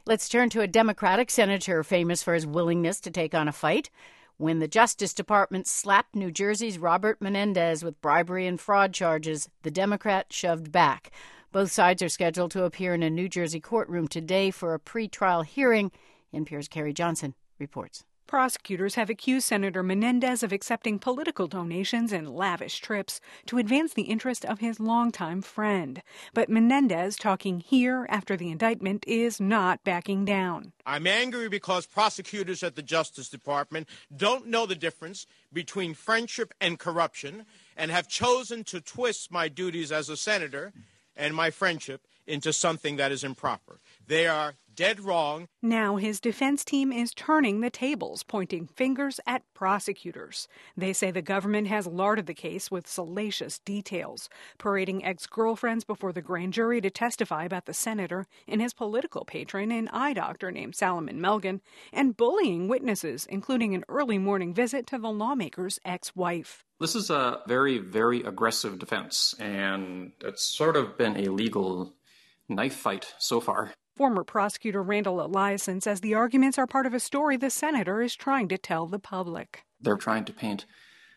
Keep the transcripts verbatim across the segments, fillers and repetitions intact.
Let's turn to a Democratic senator famous for his willingness to take on a fight. When the Justice Department slapped New Jersey's Robert Menendez with bribery and fraud charges, the Democrat shoved back. Both sides are scheduled to appear in a New Jersey courtroom today for a pre-trial hearing. N P R's Carrie Johnson reports. Prosecutors have accused Senator Menendez of accepting political donations and lavish trips to advance the interest of his longtime friend. But Menendez, talking here after the indictment, is not backing down. I'm angry because prosecutors at the Justice Department don't know the difference between friendship and corruption and have chosen to twist my duties as a senator and my friendship into something that is improper. They are dead wrong. Now his defense team is turning the tables, pointing fingers at prosecutors. They say the government has larded the case with salacious details, parading ex-girlfriends before the grand jury to testify about the senator and his political patron, an eye doctor named Salomon Melgen, and bullying witnesses, including an early morning visit to the lawmaker's ex-wife. This is a very, very aggressive defense, and it's sort of been a legal knife fight so far. Former prosecutor Randall Eliason says the arguments are part of a story the senator is trying to tell the public. They're trying to paint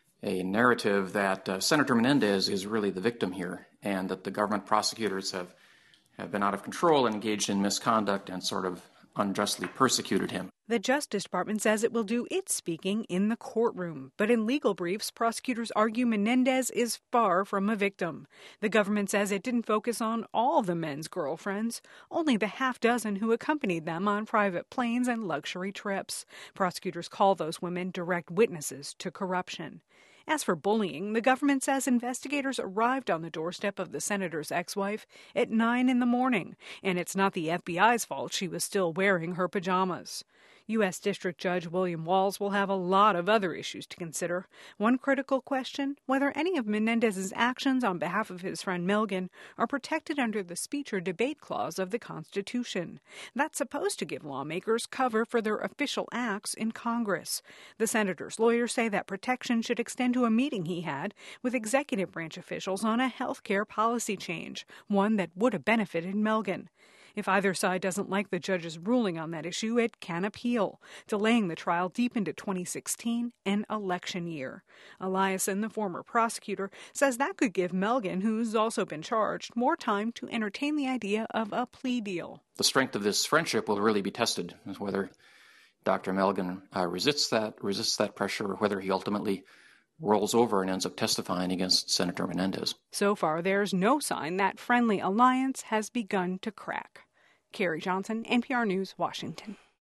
a narrative that uh, Senator Menendez is really the victim here, and that the government prosecutors have, have been out of control and engaged in misconduct and sort of unjustly persecuted him. The Justice Department says it will do its speaking in the courtroom. But in legal briefs, prosecutors argue Menendez is far from a victim. The government says it didn't focus on all the men's girlfriends, only the half dozen who accompanied them on private planes and luxury trips. Prosecutors call those women direct witnesses to corruption. As for bullying, the government says investigators arrived on the doorstep of the senator's ex-wife at nine in the morning, and it's not the F B I's fault she was still wearing her pajamas. U S. District Judge William Walz will have a lot of other issues to consider. One critical question, whether any of Menendez's actions on behalf of his friend Melgen are protected under the speech or debate clause of the Constitution. That's supposed to give lawmakers cover for their official acts in Congress. The senator's lawyers say that protection should extend to a meeting he had with executive branch officials on a health care policy change, one that would have benefited Melgen. If either side doesn't like the judge's ruling on that issue, it can appeal, delaying the trial deep into twenty sixteen, an election year. Eliason, the former prosecutor, says that could give Melgen, who's also been charged, more time to entertain the idea of a plea deal. The strength of this friendship will really be tested, whether Doctor Melgen uh, resists that, resists that pressure, or whether he ultimately rolls over and ends up testifying against Senator Menendez. So far, there's no sign that friendly alliance has begun to crack. Carrie Johnson, N P R News, Washington.